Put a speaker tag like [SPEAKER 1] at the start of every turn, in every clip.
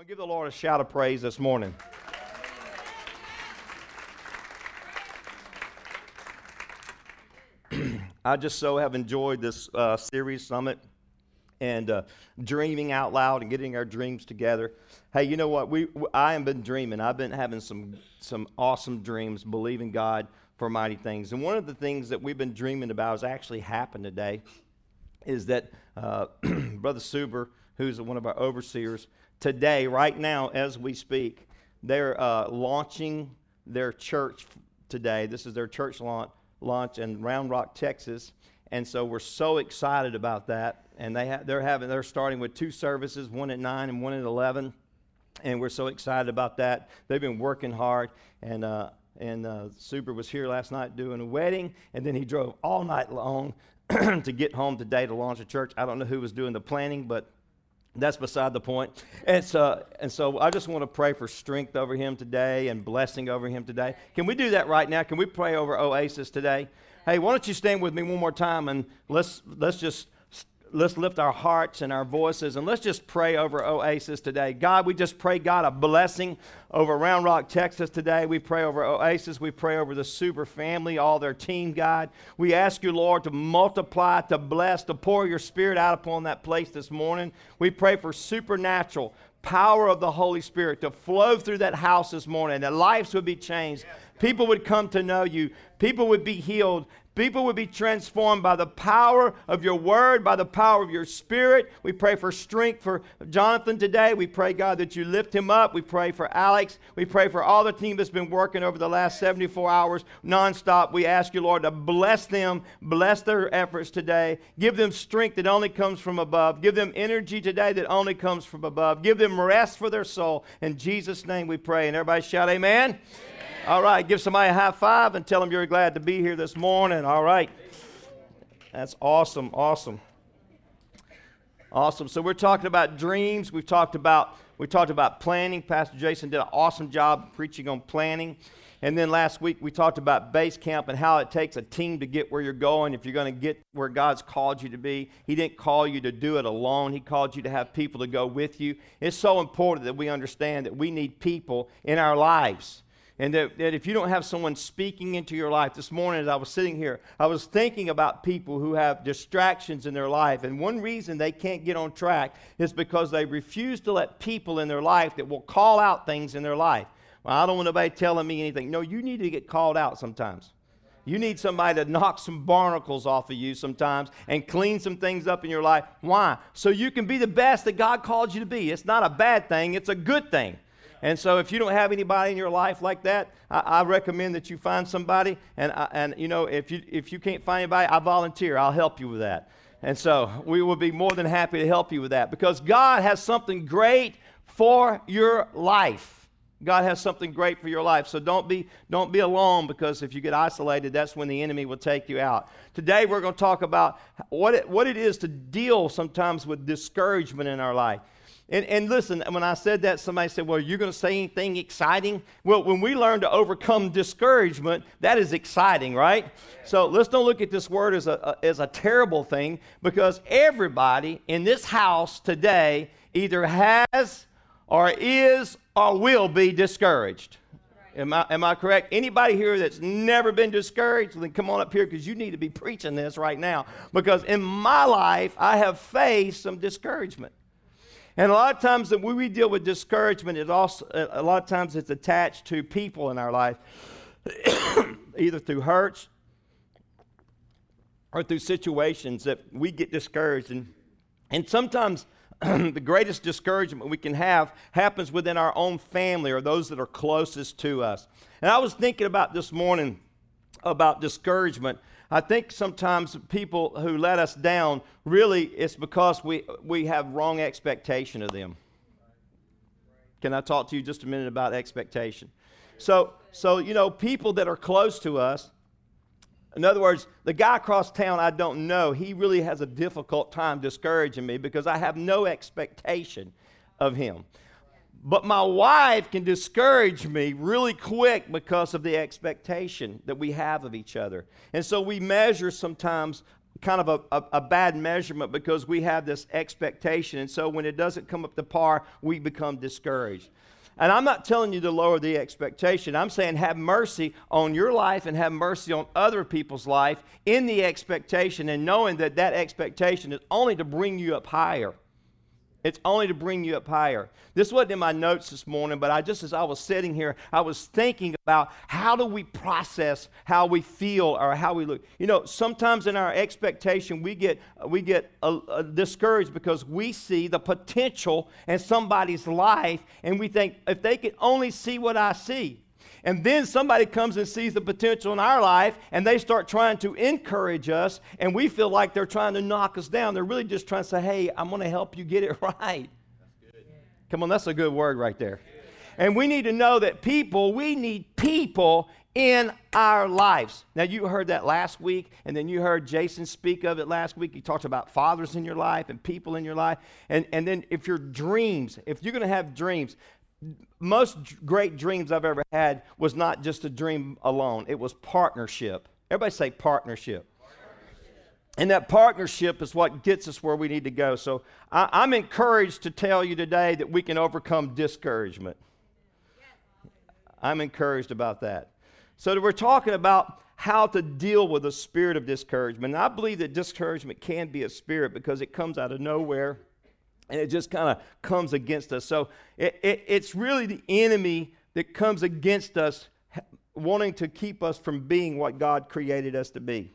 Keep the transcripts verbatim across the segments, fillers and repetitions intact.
[SPEAKER 1] Come on, give the Lord a shout of praise this morning. I just so have enjoyed this uh, series summit and uh, dreaming out loud and getting our dreams together. Hey, you know what? We I have been dreaming. I've been having some some awesome dreams, believing God for mighty things. And one of the things that we've been dreaming about has actually happened today. Is that uh, Brother Suber, who's one of our overseers, today, right now, as we speak, they're uh, launching their church today. This is their church launch, launch in Round Rock, Texas, and so we're so excited about that. And they ha- they're having they're starting with two services, one at nine and one at eleven, and we're so excited about that. They've been working hard, and uh, and uh, Suber was here last night doing a wedding, and then he drove all night long to get home today to launch a church. I don't know who was doing the planning, but that's beside the point. And so, and so I just want to pray for strength over him today and blessing over him today. Can we do that right now? Can we pray over Oasis today? Hey, why don't you stand with me one more time and let's let's just let's lift our hearts and our voices and let's just pray over Oasis today. God, we just pray, God, a blessing over Round Rock, Texas today. We pray over Oasis. We pray over the Suber family, all their team, God. We ask you, Lord, to multiply, to bless, to pour your Spirit out upon that place this morning. We pray for supernatural power of the Holy Spirit to flow through that house this morning, that lives would be changed. People would come to know you. People would be healed. People would be transformed by the power of your word, by the power of your Spirit. We pray for strength for Jonathan today. We pray, God, that you lift him up. We pray for Alex. We pray for all the team that's been working over the last seventy-four hours nonstop. We ask you, Lord, to bless them, bless their efforts today. Give them strength that only comes from above. Give them energy today that only comes from above. Give them rest for their soul. In Jesus' name we pray. And everybody shout amen. Amen. All right, give somebody a high five and tell them you're glad to be here this morning. All right. That's awesome, awesome. Awesome. So we're talking about dreams. We've talked about we talked about planning. Pastor Jason did an awesome job preaching on planning. And then last week we talked about base camp and how it takes a team to get where you're going if you're going to get where God's called you to be. He didn't call you to do it alone. He called you to have people to go with you. It's so important that we understand that we need people in our lives. And that, that if you don't have someone speaking into your life, this morning as I was sitting here, I was thinking about people who have distractions in their life. And one reason they can't get on track is because they refuse to let people in their life that will call out things in their life. Well, I don't want nobody telling me anything. No, you need to get called out sometimes. You need somebody to knock some barnacles off of you sometimes and clean some things up in your life. Why? So you can be the best that God called you to be. It's not a bad thing. It's a good thing. And so if you don't have anybody in your life like that, I, I recommend that you find somebody. And, I, and you know, if you if you can't find anybody, I volunteer. I'll help you with that. And so we will be more than happy to help you with that because God has something great for your life. God has something great for your life. So don't be don't be alone because if you get isolated, that's when the enemy will take you out. Today we're going to talk about what it, what it is to deal sometimes with discouragement in our life. And, and listen, when I said that, somebody said, well, you're going to say anything exciting? Well, when we learn to overcome discouragement, that is exciting, right? So let's don't look at this word as a, a, as a terrible thing because everybody in this house today either has or is or will be discouraged. Am I, am I correct? Anybody here that's never been discouraged, then come on up here because you need to be preaching this right now. Because in my life, I have faced some discouragement. And a lot of times that when we deal with discouragement, it also a lot of times it's attached to people in our life, either through hurts or through situations that we get discouraged. And, and sometimes the greatest discouragement we can have happens within our own family or those that are closest to us. And I was thinking about this morning about discouragement. I think sometimes people who let us down, really it's because we, we have wrong expectation of them. Can I talk to you just a minute about expectation? So, so you know, people that are close to us, in other words, the guy across town I don't know, he really has a difficult time discouraging me because I have no expectation of him. But my wife can discourage me really quick because of the expectation that we have of each other. And so we measure sometimes kind of a, a, a bad measurement because we have this expectation. And so when it doesn't come up to par, we become discouraged. And I'm not telling you to lower the expectation. I'm saying have mercy on your life and have mercy on other people's life in the expectation and knowing that that expectation is only to bring you up higher. It's only to bring you up higher. This wasn't in my notes this morning, but I just as I was sitting here, I was thinking about how do we process how we feel or how we look. You know, sometimes in our expectation, we get we get uh, uh, discouraged because we see the potential in somebody's life, and we think if they could only see what I see. And then somebody comes and sees the potential in our life, and they start trying to encourage us, and we feel like they're trying to knock us down. They're really just trying to say, hey, I'm going to help you get it right. That's good. Come on, that's a good word right there. And we need to know that people, we need people in our lives. Now, you heard that last week, and then you heard Jason speak of it last week. He talked about fathers in your life and people in your life. And, and then if your dreams, if you're going to have dreams, most great dreams I've ever had was not just a dream alone. It was partnership. Everybody say partnership. Partnership. And that partnership is what gets us where we need to go. So I, I'm encouraged to tell you today that we can overcome discouragement. I'm encouraged about that. So we're talking about how to deal with a spirit of discouragement. And I believe that discouragement can be a spirit because it comes out of nowhere. And it just kind of comes against us. So it, it, it's really the enemy that comes against us, wanting to keep us from being what God created us to be.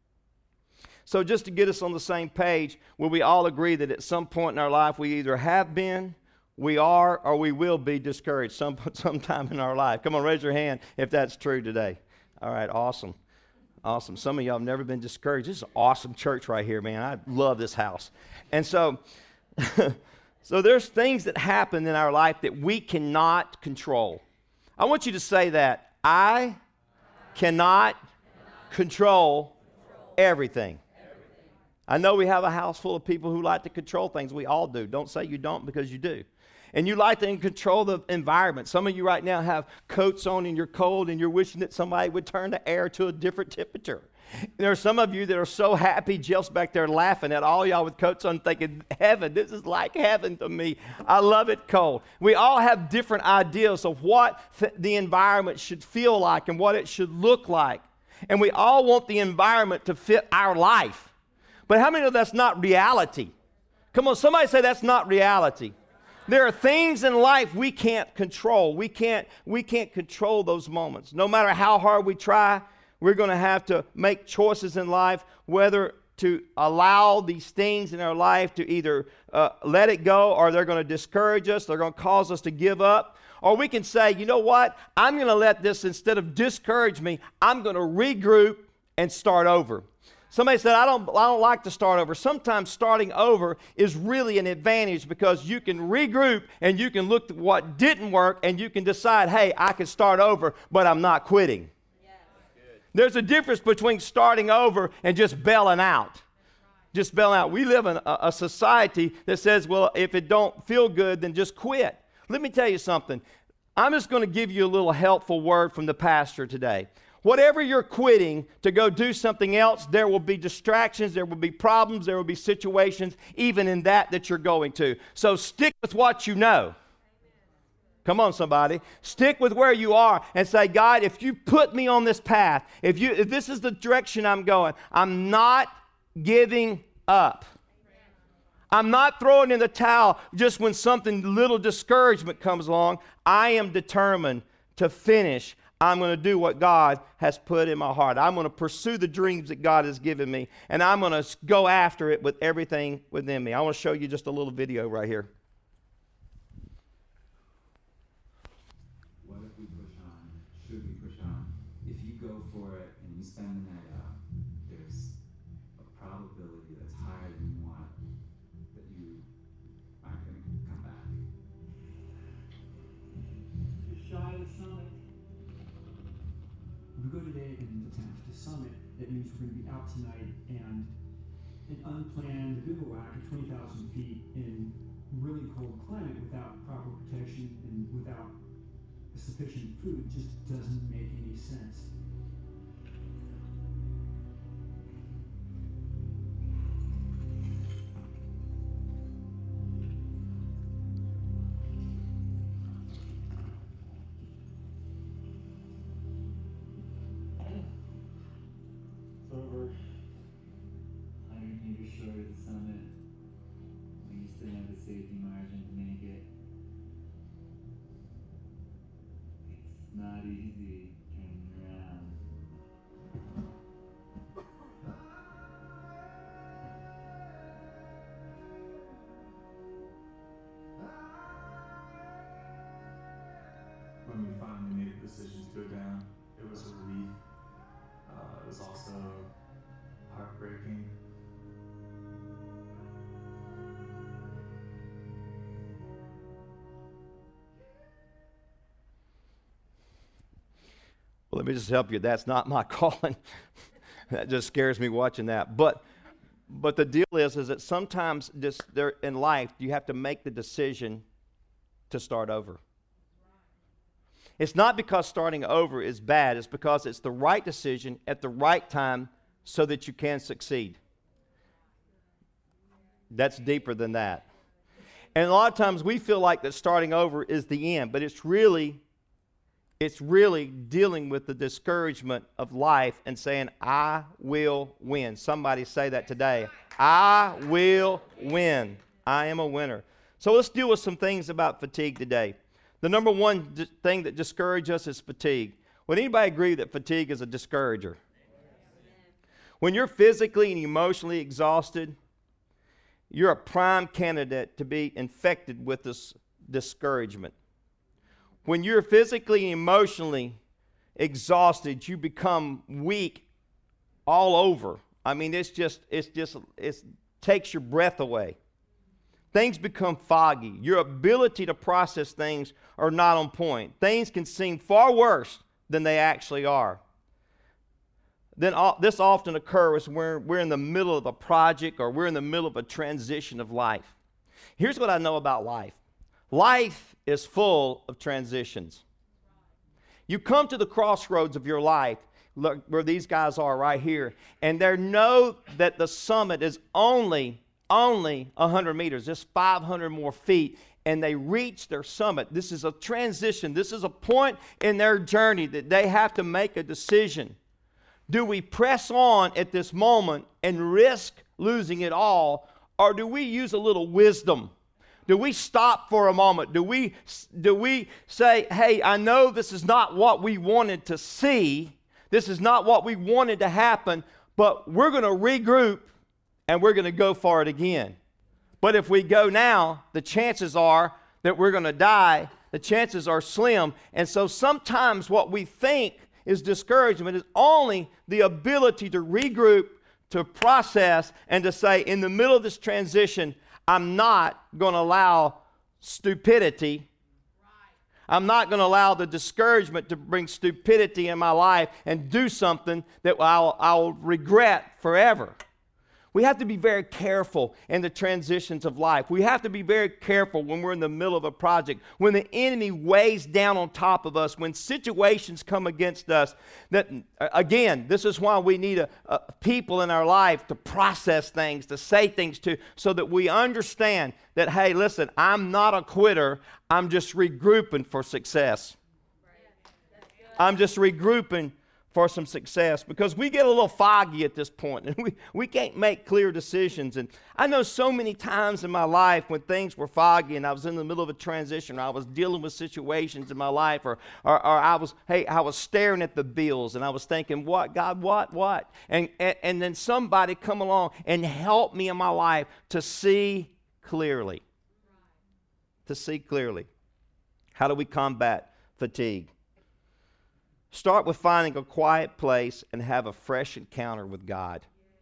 [SPEAKER 1] So just to get us on the same page, will we all agree that at some point in our life we either have been, we are, or we will be discouraged some sometime in our life? Come on, raise your hand if that's true today. All right, awesome. Awesome. Some of y'all have never been discouraged. This is an awesome church right here, man. I love this house. And so... So there's things that happen in our life that we cannot control. I want you to say that. I cannot control everything. I know we have a house full of people who like to control things. We all do. Don't say you don't, because you do. And you like to control the environment. Some of you right now have coats on and you're cold and you're wishing that somebody would turn the air to a different temperature. There are some of you that are so happy. Jill's back there laughing at all y'all with coats on, thinking, heaven, this is like heaven to me. I love it cold. We all have different ideas of what th- the environment should feel like and what it should look like. And we all want the environment to fit our life. But how many know that's not reality? Come on, somebody say that's not reality. There are things in life we can't control. We can't, we can't control those moments. No matter how hard we try, we're going to have to make choices in life, whether to allow these things in our life to either uh, let it go, or they're going to discourage us, they're going to cause us to give up. Or we can say, you know what, I'm going to let this, instead of discourage me, I'm going to regroup and start over. Somebody said, I don't, I don't like to start over. Sometimes starting over is really an advantage because you can regroup and you can look at what didn't work and you can decide, hey, I can start over, but I'm not quitting. There's a difference between starting over and just bailing out. Just bailing out. We live in a, a society that says, well, if it don't feel good, then just quit. Let me tell you something. I'm just going to give you a little helpful word from the pastor today. Whatever you're quitting to go do something else, there will be distractions, there will be problems, there will be situations, even in that that you're going to. So stick with what you know. Come on, somebody. Stick with where you are and say, God, if you put me on this path, if you, if this is the direction I'm going, I'm not giving up. I'm not throwing in the towel just when something little discouragement comes along. I am determined to finish. I'm going to do what God has put in my heart. I'm going to pursue the dreams that God has given me, and I'm going to go after it with everything within me. I want to show you just a little video right here.
[SPEAKER 2] That means we're going to be out tonight, and an unplanned bivouac at twenty thousand feet in really cold climate without proper protection and without sufficient food just doesn't make any sense.
[SPEAKER 3] not easy turning around.
[SPEAKER 4] When we finally made the decision to go down, it was a relief. Uh, it was also heartbreaking.
[SPEAKER 1] Well, let me just help you. That's not my calling. That just scares me watching that. But but the deal is, is that sometimes just there in life you have to make the decision to start over. It's not because starting over is bad. It's because it's the right decision at the right time so that you can succeed. That's deeper than that. And a lot of times we feel like that starting over is the end, but it's really It's really dealing with the discouragement of life and saying, I will win. Somebody say that today. I will win. I am a winner. So let's deal with some things about fatigue today. The number one d- thing that discourages us is fatigue. Would anybody agree that fatigue is a discourager? When you're physically and emotionally exhausted, you're a prime candidate to be infected with this discouragement. When you're physically and emotionally exhausted, you become weak all over. I mean, it's just, it's just, it takes your breath away. Things become foggy. Your ability to process things are not on point. Things can seem far worse than they actually are. Then all, this often occurs when we're, we're in the middle of a project or we're in the middle of a transition of life. Here's what I know about life. Life is full of transitions. You come to the crossroads of your life, look where these guys are right here, and they know that the summit is only, only one hundred meters, just five hundred more feet, and they reach their summit. This is a transition. This is a point in their journey that they have to make a decision. Do we press on at this moment and risk losing it all, or do we use a little wisdom? Do we stop for a moment? Do we, do we say, hey, I know this is not what we wanted to see. This is not what we wanted to happen, but we're going to regroup and we're going to go for it again. But if we go now, the chances are that we're going to die. The chances are slim. And so sometimes what we think is discouragement is only the ability to regroup, to process, and to say, in the middle of this transition, I'm not going to allow stupidity. I'm not going to allow the discouragement to bring stupidity in my life and do something that I'll, I'll regret forever. We have to be very careful in the transitions of life. We have to be very careful when we're in the middle of a project, when the enemy weighs down on top of us, when situations come against us. That again, this is why we need a, a people in our life to process things, to say things to, so that we understand that, hey, listen, I'm not a quitter. I'm just regrouping for success. I'm just regrouping for some success, because we get a little foggy at this point and we, we can't make clear decisions. And I know so many times in my life when things were foggy and I was in the middle of a transition, or I was dealing with situations in my life, or, or, or I was, hey, I was staring at the bills and I was thinking, what, God, what, what? And, and, and then somebody come along and help me in my life to see clearly. To see clearly. How do we combat fatigue? Start with finding a quiet place and have a fresh encounter with God.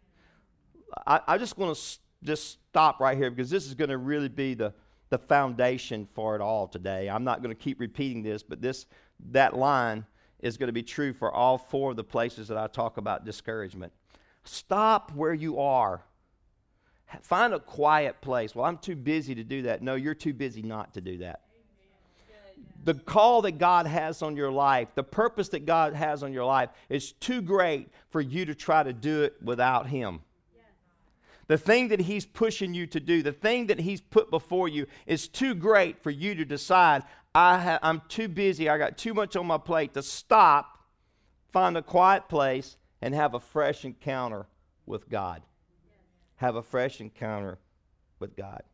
[SPEAKER 1] I, I just want to s- just stop right here, because this is going to really be the, the foundation for it all today. I'm not going to keep repeating this, but this that line is going to be true for all four of the places that I talk about discouragement. Stop where you are. Find a quiet place. Well, I'm too busy to do that. No, you're too busy not to do that. The call that God has on your life, the purpose that God has on your life is too great for you to try to do it without Him. The thing that He's pushing you to do, the thing that He's put before you is too great for you to decide, I ha- I'm too busy, I got too much on my plate to stop, find a quiet place, and have a fresh encounter with God. Have a fresh encounter with God.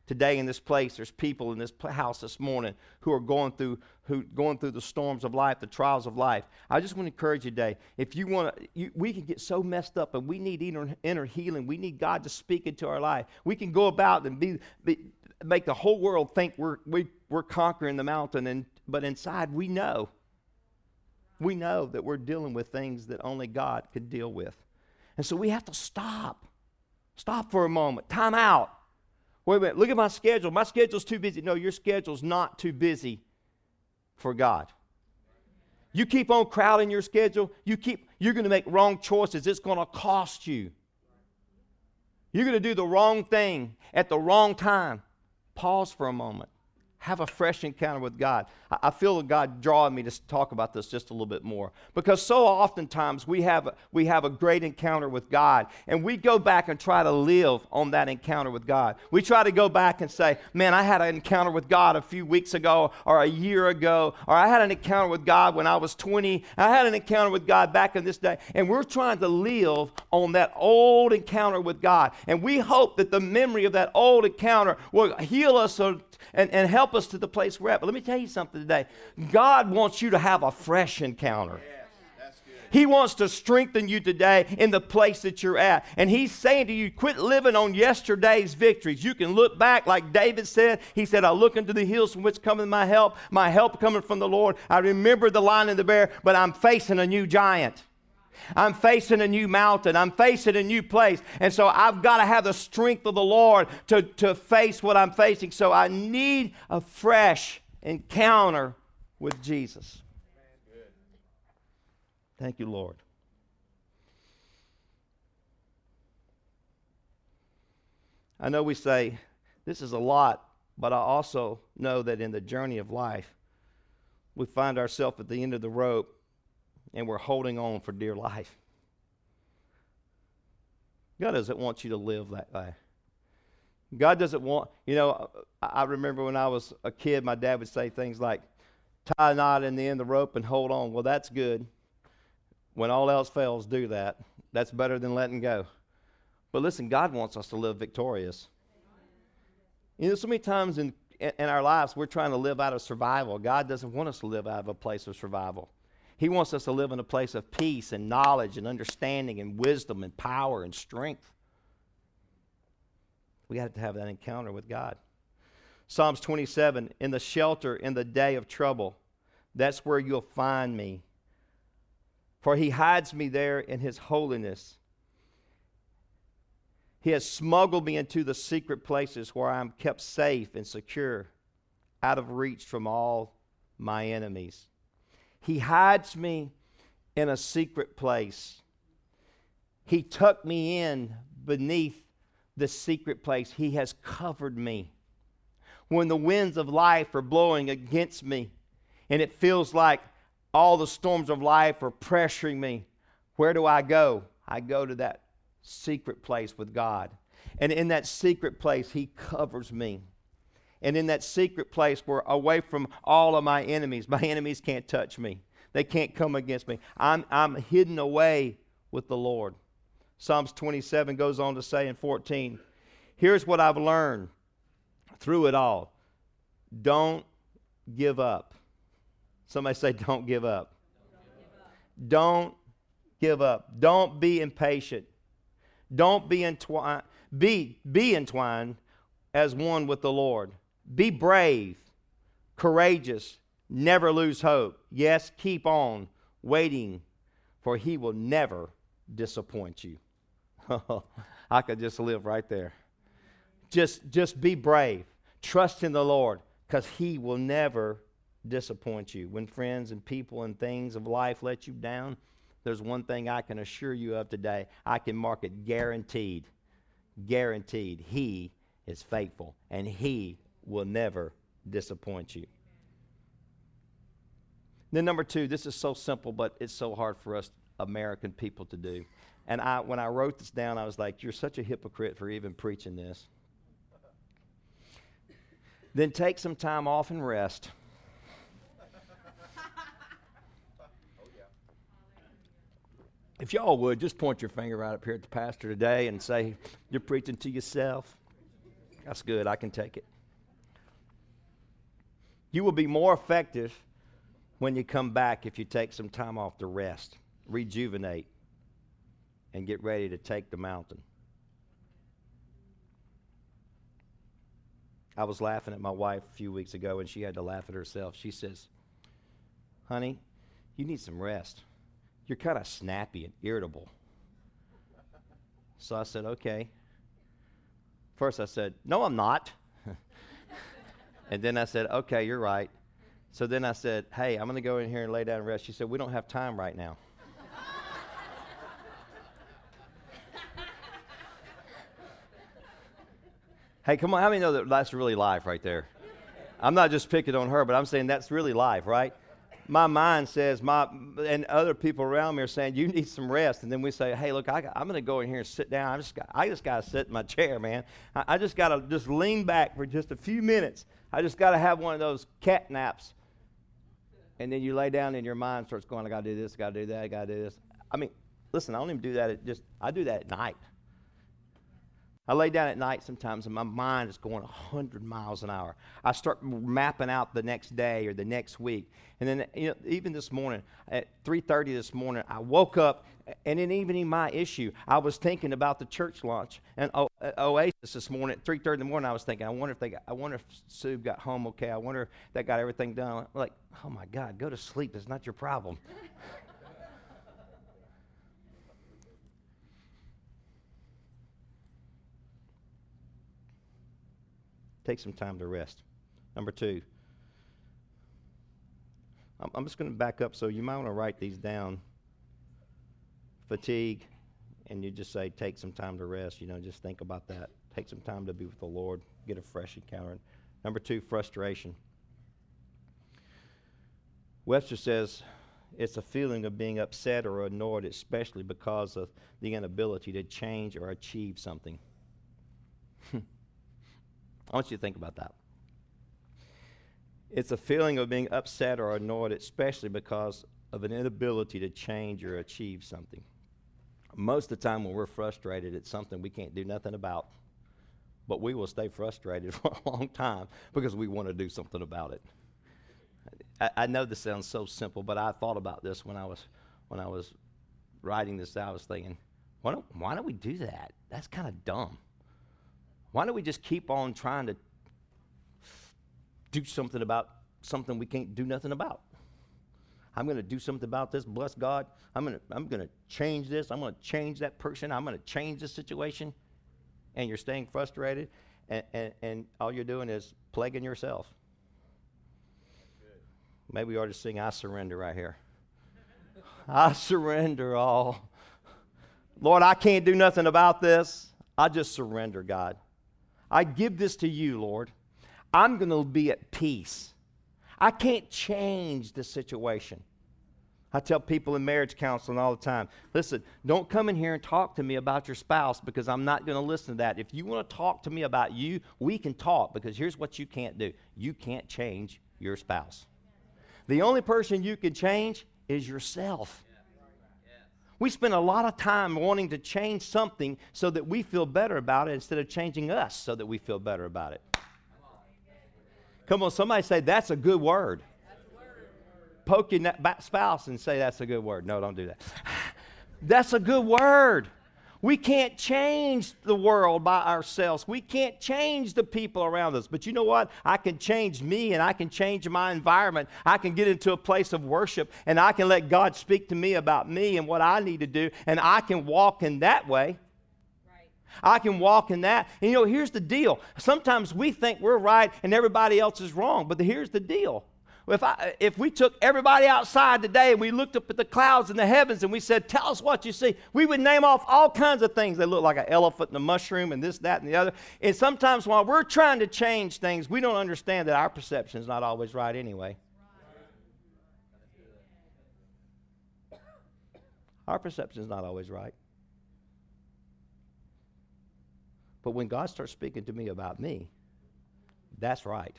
[SPEAKER 1] Today in this place, there's people in this pl- house this morning who are going through who going through the storms of life, the trials of life. I just want to encourage you today. If you want to, we can get so messed up, and we need inner, inner healing. We need God to speak into our life. We can go about and be, be make the whole world think we're we, we're conquering the mountain, and but inside we know. We know that we're dealing with things that only God could deal with, and so we have to stop. Stop for a moment. Time out. Wait a minute, look at my schedule. My schedule's too busy. No, your schedule's not too busy for God. You keep on crowding your schedule, you keep, you're going to make wrong choices. It's going to cost you. You're going to do the wrong thing at the wrong time. Pause for a moment. Have a fresh encounter with God. I, I feel God drawing me to talk about this just a little bit more. Because so oftentimes we have, we have a great encounter with God, and we go back and try to live on that encounter with God. We try to go back and say, man, I had an encounter with God a few weeks ago or a year ago, or I had an encounter with God when I was twenty. I had an encounter with God back in this day. And we're trying to live on that old encounter with God. And we hope that the memory of that old encounter will heal us so And, and help us to the place we're at. But let me tell you something today. God wants you to have a fresh encounter. Yes, that's good. He wants to strengthen you today in the place that you're at. And he's saying to you, quit living on yesterday's victories. You can look back like David said. He said, I look into the hills from which cometh my help. My help coming from the Lord. I remember the lion and the bear, but I'm facing a new giant. I'm facing a new mountain. I'm facing a new place. And so I've got to have the strength of the Lord to, to face what I'm facing. So I need a fresh encounter with Jesus. Thank you, Lord. I know we say this is a lot, but I also know that in the journey of life, we find ourselves at the end of the rope, and we're holding on for dear life. God doesn't want you to live that way. God doesn't want, you know, I remember when I was a kid, my dad would say things like, tie a knot in the end of the rope and hold on. Well, that's good. When all else fails, do that. That's better than letting go. But listen, God wants us to live victorious. You know, so many times in, in our lives, we're trying to live out of survival. God doesn't want us to live out of a place of survival. He wants us to live in a place of peace and knowledge and understanding and wisdom and power and strength. We got to have that encounter with God. Psalms twenty-seven, in the shelter in the day of trouble, that's where you'll find me. For he hides me there in his holiness. He has smuggled me into the secret places where I am kept safe and secure, out of reach from all my enemies. He hides me in a secret place. He tucked me in beneath the secret place. He has covered me. When the winds of life are blowing against me and it feels like all the storms of life are pressuring me, where do I go? I go to that secret place with God. And in that secret place, he covers me. And in that secret place, we're away from all of my enemies. My enemies can't touch me. They can't come against me. I'm, I'm hidden away with the Lord. Psalms twenty-seven goes on to say in fourteen, here's what I've learned through it all. Don't give up. Somebody say, don't give up. Don't give up. Don't be impatient. Don't be entwined. Be, be entwined as one with the Lord. Be brave, courageous, never lose hope. Yes, keep on waiting, for he will never disappoint you. I could just live right there. Just, just be brave. Trust in the Lord, because he will never disappoint you. When friends and people and things of life let you down, there's one thing I can assure you of today. I can mark it guaranteed. Guaranteed. He is faithful, and he will never disappoint you. Then number two, this is so simple, but it's so hard for us American people to do. And I, when I wrote this down, I was like, you're such a hypocrite for even preaching this. Then take some time off and rest. If y'all would, just point your finger right up here at the pastor today and say, you're preaching to yourself. That's good. I can take it. You will be more effective when you come back if you take some time off to rest, rejuvenate, and get ready to take the mountain. I was laughing at my wife a few weeks ago, and she had to laugh at herself. She says, honey, you need some rest. You're kind of snappy and irritable. So I said, okay. First I said, no, I'm not. And then I said, okay, you're right. So then I said, hey, I'm going to go in here and lay down and rest. She said, we don't have time right now. Hey, come on, how many know that that's really life right there? I'm not just picking on her, but I'm saying that's really life, right? My mind says, my and other people around me are saying, you need some rest. And then we say, hey, look, I got, I'm going to go in here and sit down. I just got, I just got to sit in my chair, man. I, I just got to just lean back for just a few minutes. I just got to have one of those cat naps. And then you lay down and your mind starts going, I got to do this, I got to do that, I got to do this. I mean, listen, I don't even do that at just, I do that at night. I lay down at night sometimes and my mind is going one hundred miles an hour. I start mapping out the next day or the next week. And then, you know, even this morning, at three thirty this morning, I woke up, and then even in my issue, I was thinking about the church lunch. And o- Oasis this morning at three thirty in the morning, I was thinking, I wonder if they got, I wonder if Sue got home okay. I wonder if they got everything done. I'm like, oh my God, go to sleep. It's not your problem. Take some time to rest. Number two, I'm, I'm just going to back up, so you might want to write these down. Fatigue, and you just say, take some time to rest. You know, just think about that. Take some time to be with the Lord. Get a fresh encounter. Number two, frustration. Webster says it's a feeling of being upset or annoyed, especially because of the inability to change or achieve something. I want you to think about that. It's a feeling of being upset or annoyed, especially because of an inability to change or achieve something. Most of the time when we're frustrated, it's something we can't do nothing about. But we will stay frustrated for a long time because we want to do something about it. I, I know this sounds so simple, but I thought about this when I was when I was writing this out. I was thinking, why don't, why don't we do that? That's kind of dumb. Why don't we just keep on trying to do something about something we can't do nothing about? I'm going to do something about this. Bless God. I'm going to I'm going to change this. I'm going to change that person. I'm going to change the situation. And you're staying frustrated, and, and, and all you're doing is plaguing yourself. Maybe we ought to sing I Surrender right here. I surrender all. Lord, I can't do nothing about this. I just surrender, God. I give this to you, Lord. I'm going to be at peace. I can't change the situation. I tell people in marriage counseling all the time, listen, don't come in here and talk to me about your spouse because I'm not going to listen to that. If you want to talk to me about you, we can talk, because here's what you can't do. You can't change your spouse. The only person you can change is yourself. We spend a lot of time wanting to change something so that we feel better about it instead of changing us so that we feel better about it. Come on, somebody say, that's a good word. Poke your spouse and say, that's a good word. No, don't do that. That's a good word. We can't change the world by ourselves. We can't change the people around us. But you know what? I can change me, and I can change my environment. I can get into a place of worship, and I can let God speak to me about me and what I need to do, and I can walk in that way. Right. I can walk in that. And you know, here's the deal. Sometimes we think we're right and everybody else is wrong, but here's the deal. If, I, if we took everybody outside today and we looked up at the clouds in the heavens and we said, tell us what you see, we would name off all kinds of things that look like an elephant and a mushroom and this, that, and the other. And sometimes while we're trying to change things, we don't understand that our perception is not always right anyway. Our perception is not always right. But when God starts speaking to me about me, that's right.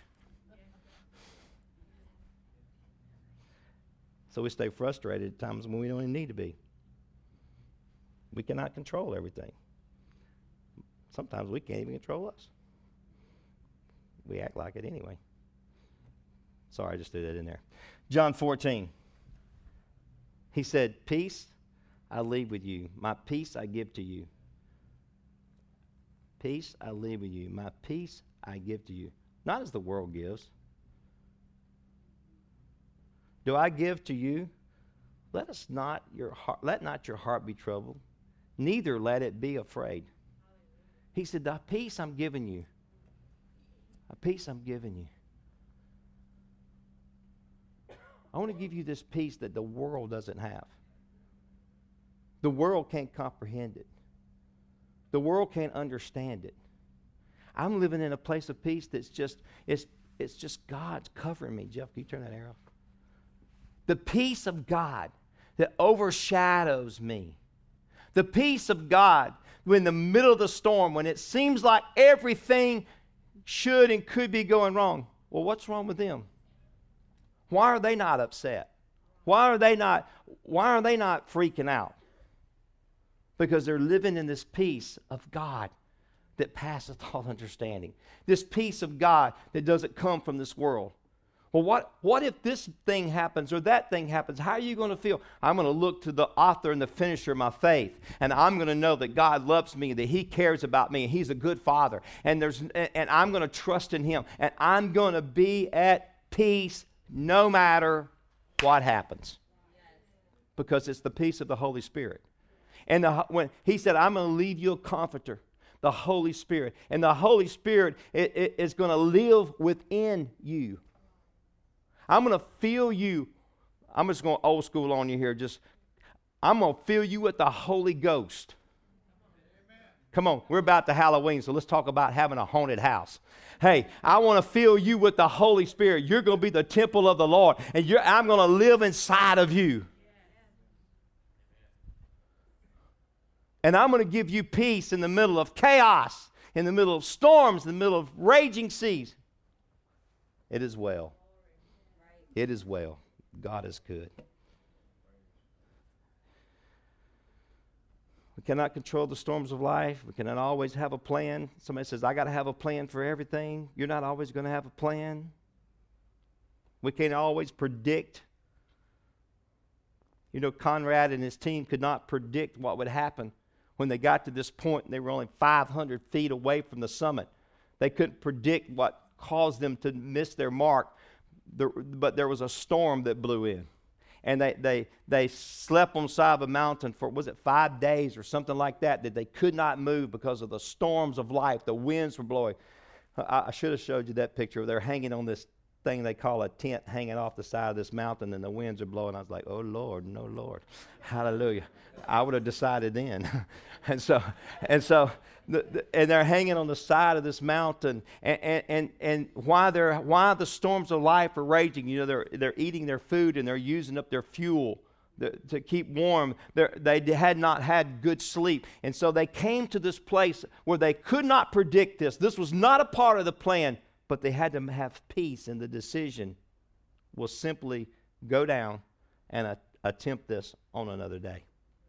[SPEAKER 1] So we stay frustrated at times when we don't even need to be. We cannot control everything. Sometimes we can't even control us. we act like it anyway. Sorry, I just threw that in there. John fourteen. He said, peace I leave with you. My peace I give to you. Peace I leave with you. My peace I give to you. Not as the world gives. Do I give to you? Let us not your heart, let not your heart be troubled, neither let it be afraid. He said, the peace I'm giving you. A peace I'm giving you. I want to give you this peace that the world doesn't have. The world can't comprehend it. The world can't understand it. I'm living in a place of peace that's just, it's, it's just God's covering me. Jeff, can you turn that air off? The peace of God that overshadows me. The peace of God in the middle of the storm when it seems like everything should and could be going wrong. Well, what's wrong with them? Why are they not upset? Why are they not, why are they not freaking out? Because they're living in this peace of God that passeth all understanding. This peace of God that doesn't come from this world. Well, what, what if this thing happens or that thing happens? How are you going to feel? I'm going to look to the author and the finisher of my faith, and I'm going to know that God loves me, that He cares about me, and He's a good Father, and there's and I'm going to trust in Him, and I'm going to be at peace no matter what happens, because it's the peace of the Holy Spirit. And the, when He said, "I'm going to leave you a comforter," the Holy Spirit, and the Holy Spirit it, it, is going to live within you. I'm going to fill you. I'm just going old school on you here. Just, I'm going to fill you with the Holy Ghost. Come on, we're about to Halloween, so let's talk about having a haunted house. Hey, I want to fill you with the Holy Spirit. You're going to be the temple of the Lord, and you're, I'm going to live inside of you. And I'm going to give you peace in the middle of chaos, in the middle of storms, in the middle of raging seas. It is well. It is well. God is good. We cannot control the storms of life. We cannot always have a plan. Somebody says, I got to have a plan for everything. You're not always going to have a plan. We can't always predict. You know, Conrad and his team could not predict what would happen when they got to this point and they were only five hundred feet away from the summit. They couldn't predict what caused them to miss their mark. The, but there was a storm that blew in. And they, they, they slept on the side of a mountain for, was it five days or something like that, that they could not move because of the storms of life. The winds were blowing. I, I should have showed you that picture. They're hanging on this thing they call a tent hanging off the side of this mountain, and the winds are blowing. I was like, oh, Lord, no, Lord. Hallelujah. I would have decided then. and so, and so, the, the, and they're hanging on the side of this mountain, and and and, and why they're why the storms of life are raging. You know, they're they're eating their food and they're using up their fuel the, to keep warm. They're, they had not had good sleep, and so they came to this place where they could not predict this. This was not a part of the plan. But they had to have peace, and the decision was simply go down and uh, attempt this on another day.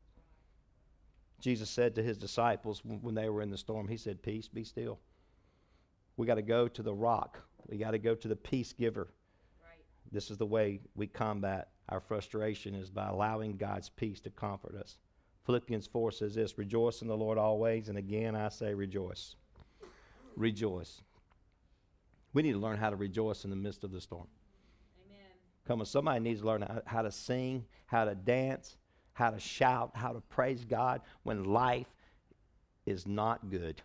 [SPEAKER 1] Jesus said to His disciples when they were in the storm, He said, peace, be still. We got to go to the rock. We got to go to the peace giver. Right. This is the way we combat our frustration, is by allowing God's peace to comfort us. Philippians four says this, rejoice in the Lord always, and again I say rejoice. Rejoice. We need to learn how to rejoice in the midst of the storm. Amen. Come on, somebody needs to learn how, how to sing, how to dance, how to shout, how to praise God when life is not good.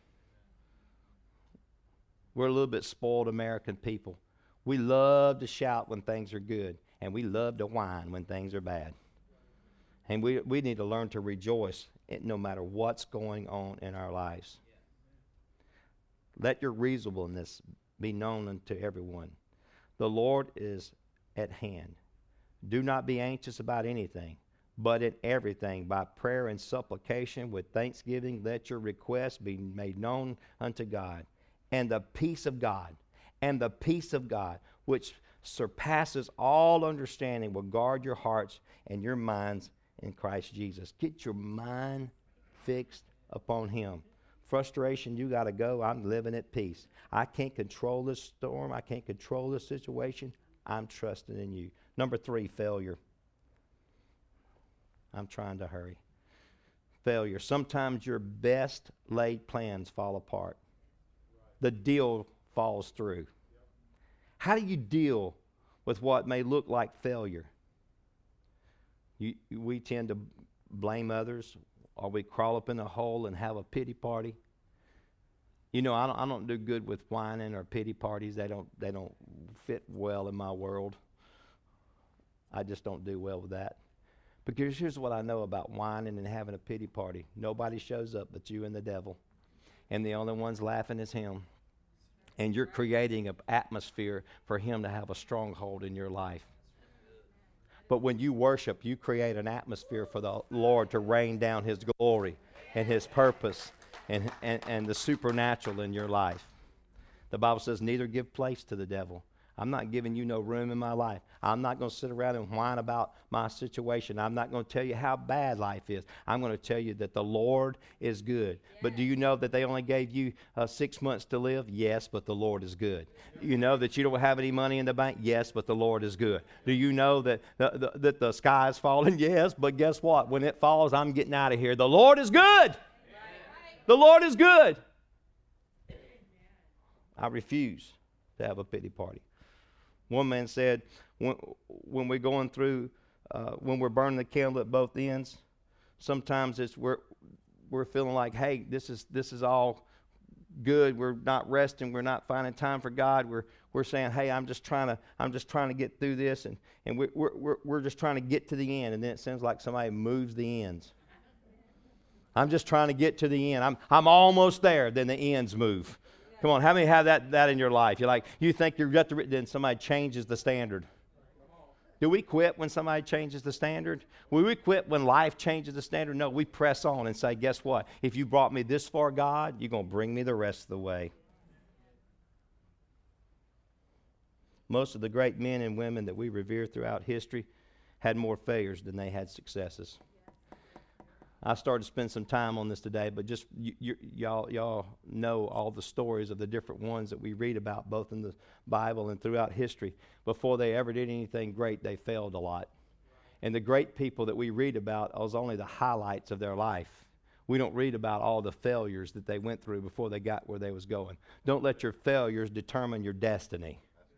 [SPEAKER 1] We're a little bit spoiled American people. We love to shout when things are good, and we love to whine when things are bad. And we, we need to learn to rejoice no matter what's going on in our lives. Let your reasonableness be known unto everyone. The Lord is at hand. Do not be anxious about anything, but in everything, by prayer and supplication with thanksgiving, let your requests be made known unto God. And the peace of God, and the peace of God, which surpasses all understanding, will guard your hearts and your minds in Christ Jesus. Get your mind fixed upon Him. frustration, you got to go. I'm living at peace. I can't control this storm. I can't control this situation. I'm trusting in you. Number three, failure. I'm trying to hurry. Failure. Sometimes your best laid plans fall apart. The deal falls through. How do you deal with what may look like failure? You, we tend to blame others, or we crawl up in a hole and have a pity party. You know, I don't, I don't do good with whining or pity parties. They don't, they don't fit well in my world. I just don't do well with that. Because here's what I know about whining and having a pity party. Nobody shows up but you and the devil. And the only one's laughing is him. And you're creating an atmosphere for him to have a stronghold in your life. But when you worship, you create an atmosphere for the Lord to rain down his glory and his purpose and, and, and the supernatural in your life. The Bible says, neither give place to the devil. I'm not giving you no room in my life. I'm not going to sit around and whine about my situation. I'm not going to tell you how bad life is. I'm going to tell you that the Lord is good. Yes. But do you know that they only gave you uh, six months to live? Yes, but the Lord is good. You know that you don't have any money in the bank? Yes, but the Lord is good. Do you know that the, the, that the sky is falling? Yes, but guess what? When it falls, I'm getting out of here. The Lord is good. Right. The Lord is good. I refuse to have a pity party. One man said, when, when we're going through, uh, when we're burning the candle at both ends, sometimes it's we're we're feeling like, hey, this is this is all good. We're not resting. We're not finding time for God. We're we're saying, hey, I'm just trying to I'm just trying to get through this, and and we're we're we're just trying to get to the end. And then it seems like somebody moves the ends. I'm just trying to get to the end. I'm I'm almost there. Then the ends move. Come on, how many have that, that in your life? You're like, you think you're got to, then somebody changes the standard. Do we quit when somebody changes the standard? Will we quit when life changes the standard? No, we press on and say, guess what? If you brought me this far, God, you're going to bring me the rest of the way. Most of the great men and women that we revere throughout history had more failures than they had successes. I started to spend some time on this today, but just y- y- y'all, y'all know all the stories of the different ones that we read about, both in the Bible and throughout history. Before they ever did anything great, they failed a lot. And the great people that we read about was only the highlights of their life. We don't read about all the failures that they went through before they got where they was going. Don't let your failures determine your destiny.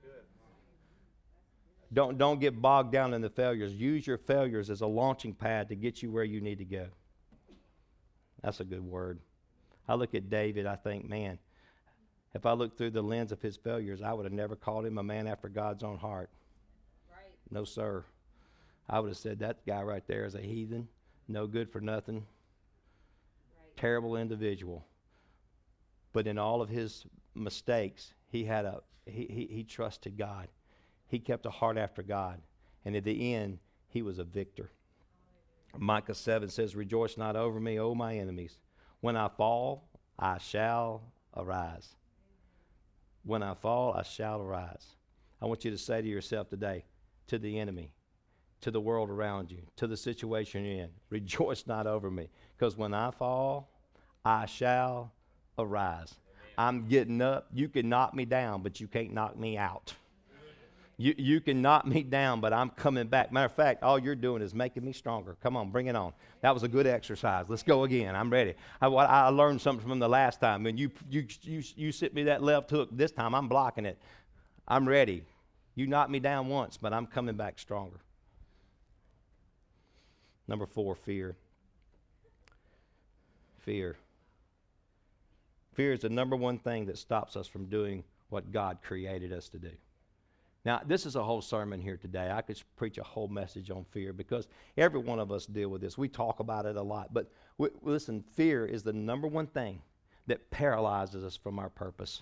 [SPEAKER 1] Don't, don't get bogged down in the failures. Use your failures as a launching pad to get you where you need to go. That's a good word. I look at David, I think, man, if I look through the lens of his failures, I would have never called him a man after God's own heart. Right. No, sir. I would have said that guy right there is a heathen, no good for nothing, right. Terrible individual. But in all of his mistakes, he had a he, he, he trusted God. He kept a heart after God. And at the end, he was a victor. Micah seven says, rejoice not over me, O my enemies. When I fall, I shall arise. When I fall, I shall arise. I want you to say to yourself today, to the enemy, to the world around you, to the situation you're in, rejoice not over me. Because when I fall, I shall arise. Amen. I'm getting up. You can knock me down, but you can't knock me out. You you can knock me down, but I'm coming back. Matter of fact, all you're doing is making me stronger. Come on, bring it on. That was a good exercise. Let's go again. I'm ready. I, I learned something from the last time. When you you you you sent me that left hook, this time I'm blocking it. I'm ready. You knocked me down once, but I'm coming back stronger. Number four, fear. Fear. Fear is the number one thing that stops us from doing what God created us to do. Now, this is a whole sermon here today. I could preach a whole message on fear because every one of us deal with this. We talk about it a lot. But w- listen, fear is the number one thing that paralyzes us from our purpose.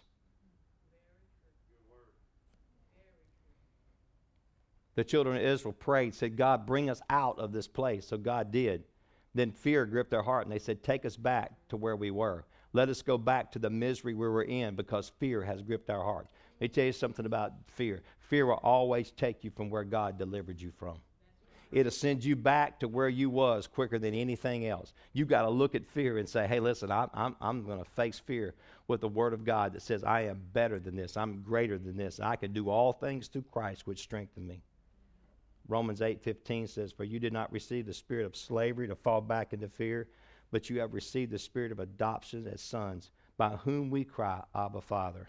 [SPEAKER 1] The children of Israel prayed, said, God, bring us out of this place. So God did. Then fear gripped their heart, and they said, take us back to where we were. Let us go back to the misery we were in because fear has gripped our hearts. Let me tell you something about fear. Fear will always take you from where God delivered you from. It'll send you back to where you was quicker than anything else. You got to look at fear and say, hey, listen, I'm, I'm, I'm going to face fear with the word of God that says I am better than this. I'm greater than this. I can do all things through Christ which strengthen me. Romans eight fifteen says, for you did not receive the spirit of slavery to fall back into fear, but you have received the spirit of adoption as sons, by whom we cry, Abba, Father.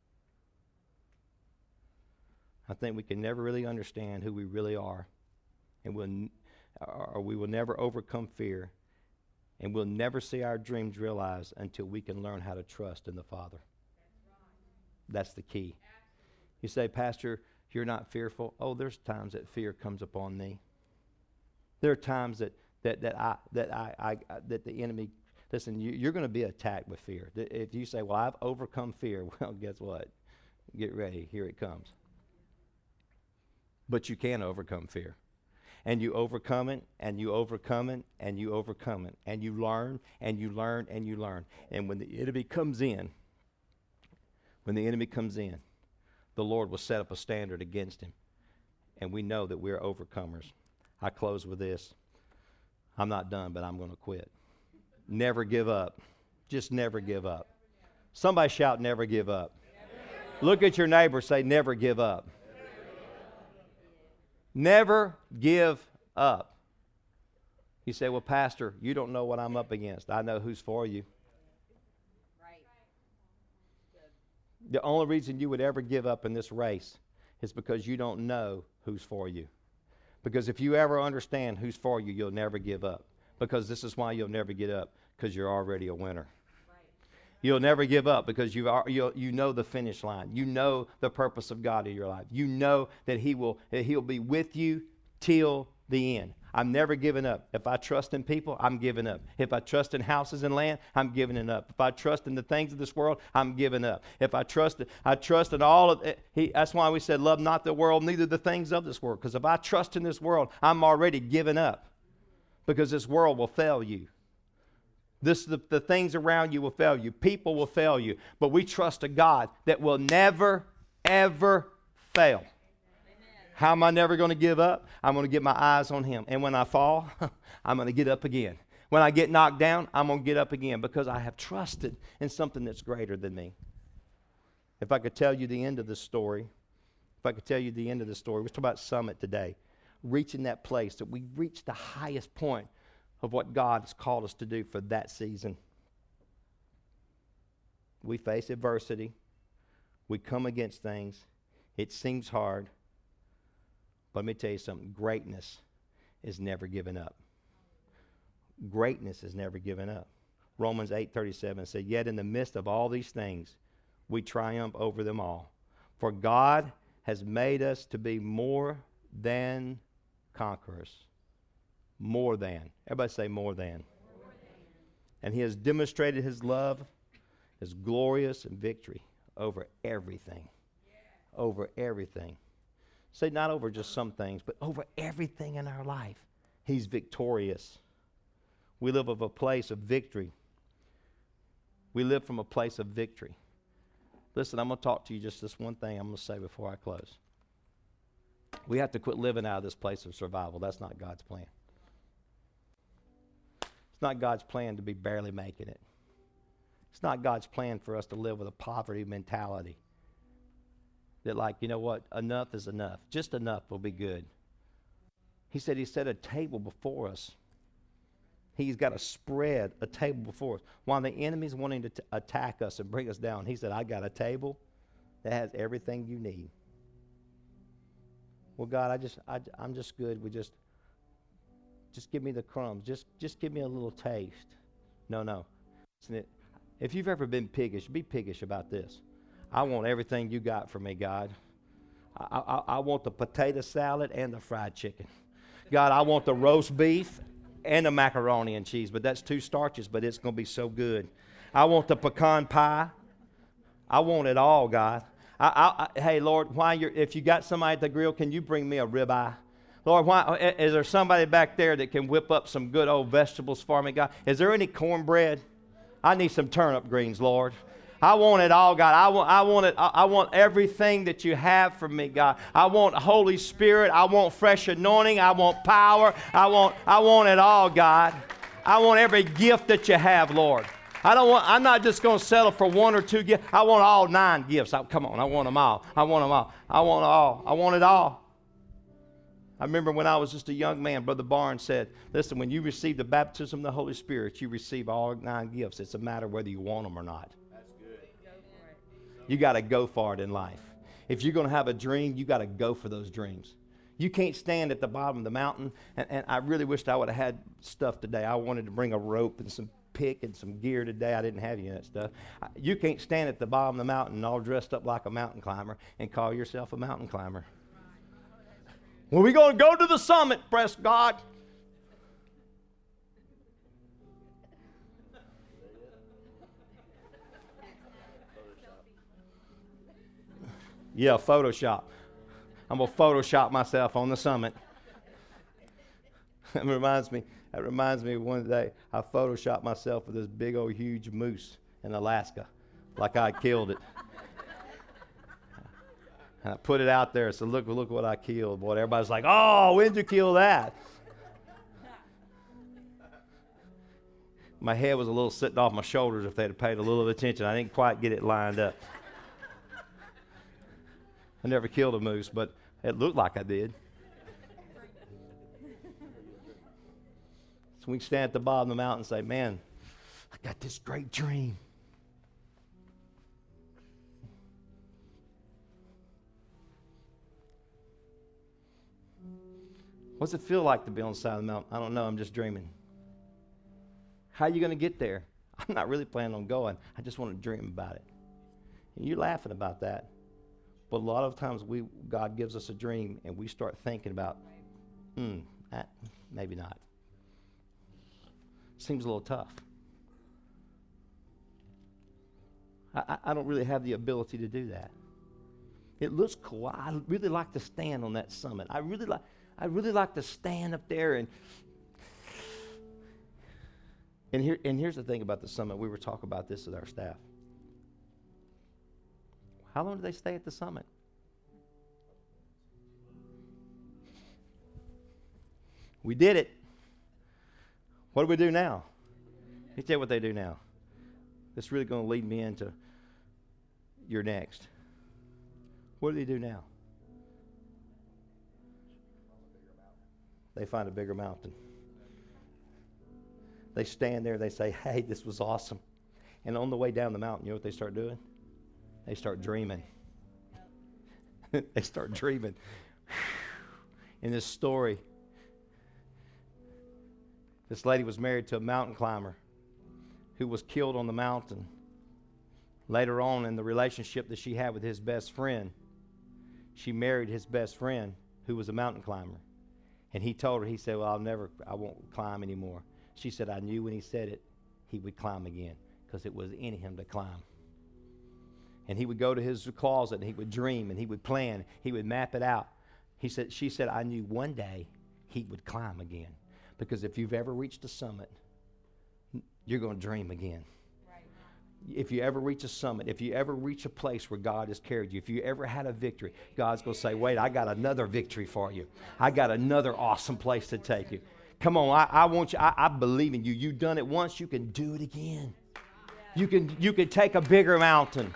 [SPEAKER 1] I think we can never really understand who we really are, and we'll, or we will never overcome fear, and we'll never see our dreams realized until we can learn how to trust in the Father. That's the key. You say, Pastor, you're not fearful. Oh, there's times that fear comes upon me. There are times that that that I that I, I that the enemy. Listen, you, you're going to be attacked with fear. If you say, "Well, I've overcome fear," well, guess what? Get ready. Here it comes. But you can overcome fear, and you overcome it, and you overcome it, and you overcome it, and you learn, and you learn, and you learn. And when the enemy comes in, when the enemy comes in, the Lord will set up a standard against him. And we know that we're overcomers. I close with this. I'm not done, but I'm going to quit. Never give up. Just never give up. Somebody shout, never give up. Never. Look at your neighbor, say, never give up. Never give up. You say, well, Pastor, you don't know what I'm up against. I know who's for you. The only reason you would ever give up in this race is because you don't know who's for you. Because if you ever understand who's for you, you'll never give up. Because this is why you'll never get up, because you're already a winner. Right. You'll never give up because you are you you know the finish line. You know the purpose of God in your life. You know that He will that He'll be with you till the end. I'm never giving up. If I trust in people, I'm giving up. If I trust in houses and land, I'm giving it up. If I trust in the things of this world, I'm giving up. If I trust, I trust in all of it. He, that's why we said, love not the world, neither the things of this world. Because if I trust in this world, I'm already giving up. Because this world will fail you. This, the, the things around you will fail you. People will fail you. But we trust a God that will never, ever fail. How am I never going to give up? I'm going to get my eyes on Him. And when I fall, I'm going to get up again. When I get knocked down, I'm going to get up again because I have trusted in something that's greater than me. If I could tell you the end of the story, if I could tell you the end of the story, we're talking about Summit today, reaching that place that we reach the highest point of what God has called us to do for that season. We face adversity. We come against things. It seems hard. But let me tell you something. Greatness is never given up. Greatness is never given up. Romans eight thirty-seven said, yet in the midst of all these things, we triumph over them all. For God has made us to be more than conquerors. More than. Everybody say more than. More than. And He has demonstrated His love, His glorious in victory over everything. Yeah. Over everything. Say not over just some things, but over everything in our life. He's victorious. We live of a place of victory. We live from a place of victory. Listen, I'm going to talk to you just this one thing I'm going to say before I close. We have to quit living out of this place of survival. That's not God's plan. It's not God's plan to be barely making it. It's not God's plan for us to live with a poverty mentality. That like, you know what, enough is enough. Just enough will be good. He said He set a table before us. He's got to spread a table before us. While the enemy's wanting to t- attack us and bring us down, He said, I got a table that has everything you need. Well, God, I just, I, I'm just good. We just, just give me the crumbs. Just, just give me a little taste. No, no. If you've ever been piggish, be piggish about this. I want everything you got for me, God. I, I, I want the potato salad and the fried chicken. God, I want the roast beef and the macaroni and cheese, but that's two starches, but it's going to be so good. I want the pecan pie. I want it all, God. I, I, I, hey, Lord, why you're, if you got somebody at the grill, can you bring me a ribeye? Lord, why, is there somebody back there that can whip up some good old vegetables for me, God? Is there any cornbread? I need some turnip greens, Lord. I want it all, God. I want, I want it. I, I want everything that you have for me, God. I want Holy Spirit. I want fresh anointing. I want power. I want, I want it all, God. I want every gift that you have, Lord. I don't want, I'm not just going to settle for one or two gifts. I want all nine gifts. I, come on, I want them all. I want them all. I want it all. I want it all. I remember when I was just a young man, Brother Barnes said, listen, when you receive the baptism of the Holy Spirit, you receive all nine gifts. It's a matter of whether you want them or not. That's good. You got to go for it in life. If you're going to have a dream, you got to go for those dreams. You can't stand at the bottom of the mountain, and, and I really wished I would have had stuff today. I wanted to bring a rope and some pick and some gear today. I didn't have any of that stuff. You can't stand at the bottom of the mountain all dressed up like a mountain climber and call yourself a mountain climber. Well, we're going to go to the summit, press God. Yeah, Photoshop. I'm going to Photoshop myself on the summit. That reminds me, that reminds me of one day I Photoshopped myself with this big old huge moose in Alaska, like I killed it. And I put it out there, so look, look what I killed. Boy, everybody's like, oh, when did you kill that? My head was a little sitting off my shoulders if they'd have paid a little attention. I didn't quite get it lined up. I never killed a moose, but it looked like I did. So we can stand at the bottom of the mountain and say, man, I got this great dream. What's it feel like to be on the side of the mountain? I don't know. I'm just dreaming. How are you going to get there? I'm not really planning on going. I just want to dream about it. And you're laughing about that. But a lot of times we God gives us a dream and we start thinking about, hmm, that, maybe not. Seems a little tough. I, I don't really have the ability to do that. It looks cool. I really like to stand on that summit. I really like I really like to stand up there and and here and here's the thing about the summit. We were talking about this with our staff. How long do they stay at the summit? We did it. What do we do now? Let me tell you what they do now. This is really going to lead me into your next. What do they do now? They find a bigger mountain. They stand there, they say, hey, this was awesome. And on the way down the mountain, you know what they start doing? They start dreaming. They start dreaming. In this story, this lady was married to a mountain climber who was killed on the mountain. Later on in the relationship that she had with his best friend, she married his best friend who was a mountain climber. And he told her, he said, well, I'll never, I won't climb anymore. She said, I knew when he said it, he would climb again because it was in him to climb. And he would go to his closet and he would dream and he would plan. He would map it out. He said, she said, I knew one day he would climb again. Because if you've ever reached a summit, you're going to dream again. If you ever reach a summit, if you ever reach a place where God has carried you, if you ever had a victory, God's going to say, wait, I got another victory for you. I got another awesome place to take you. Come on, I, I want you, I, I believe in you. You've done it once, you can do it again. You can, you can take a bigger mountain.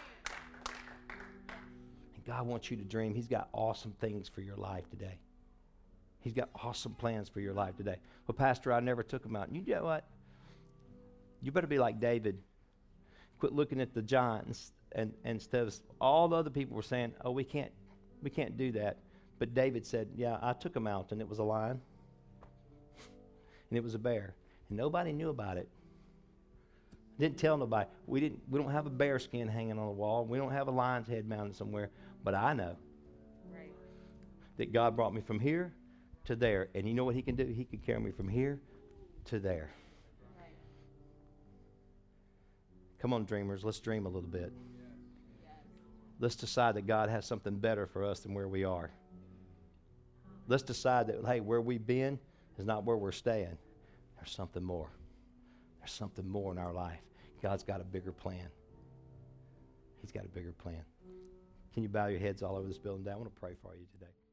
[SPEAKER 1] And God wants you to dream. He's got awesome things for your life today. He's got awesome plans for your life today. Well, Pastor, I never took a mountain. You know what? You better be like David. Quit looking at the giants, and, and instead of all the other people were saying, oh, we can't, we can't do that. But David said, yeah, I took a mountain. It was a lion, and it was a bear, and nobody knew about it. Didn't tell nobody. We didn't. We don't have a bear skin hanging on the wall. We don't have a lion's head mounted somewhere. But I know right. that God brought me from here to there, and you know what He can do? He can carry me from here to there. Come on, dreamers, let's dream a little bit. Let's decide that God has something better for us than where we are. Let's decide that, hey, where we've been is not where we're staying. There's something more. There's something more in our life. God's got a bigger plan. He's got a bigger plan. Can you bow your heads all over this building? I want to pray for you today.